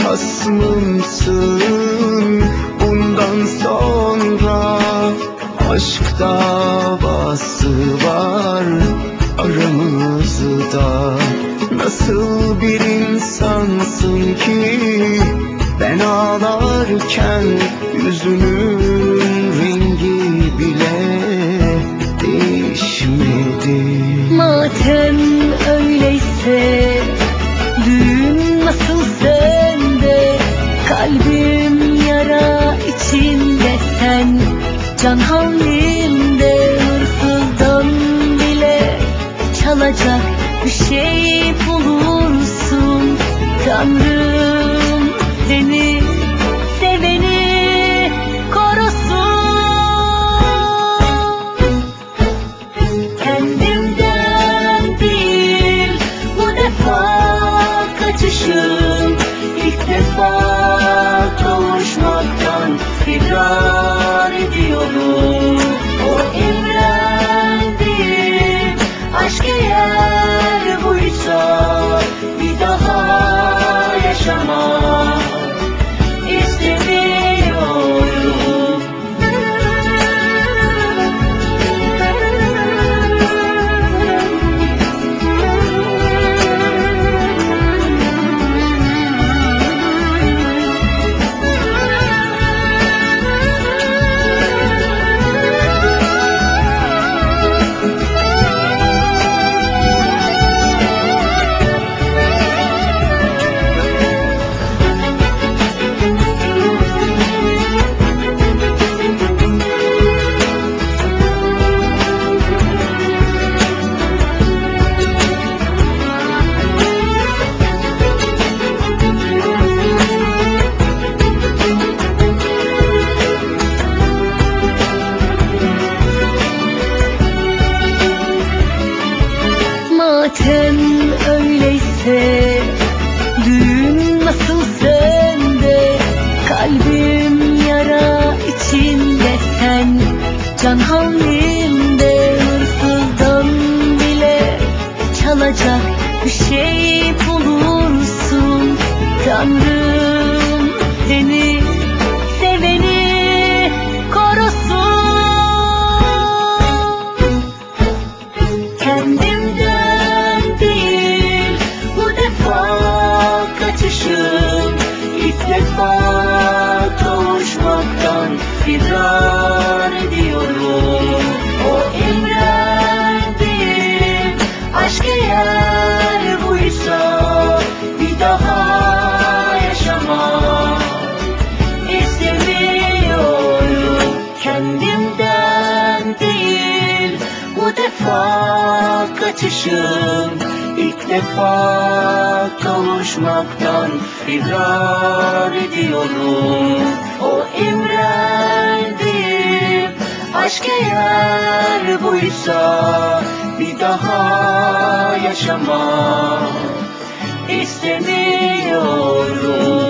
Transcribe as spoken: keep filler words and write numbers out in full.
hasmımsın. Bundan sonra aşk davası var aramızda. Nasıl bir insansın ki ben ağlarken yüzünün rengi bile değişmedi. Madem öyleyse düğün nasıl sende, kalbim yara içinde, sen can havlimde. Hırsızdan bile çalacak bir şey bulursun. Tanrım seni seveni korusun. Kendimden değil bu defa kaçışım, ilk defa kavuşmaktan firar ediyorum. O imrendiğim aşk eğer buysa bir daha yaşamak istemiyorum. Madem öyleyse düğün nasıl sende, kalbim yara içinde, sen can havlimde. Hırsızdan bile çalacak bir şey bulursun. Tanrım seni seveni korusun. Kendimden değil bu defa kaçışım, ilk defa kavuşmaktan firar ediyorum. O imrendiğim aşk eğer buysa bir daha yaşamak istemiyorum. Kendimden değil bu defa kaçışım, ilk defa kavuşmaktan firar ediyorum. O imrendiğim aşk eğer buysa bir daha yaşamak istemiyorum.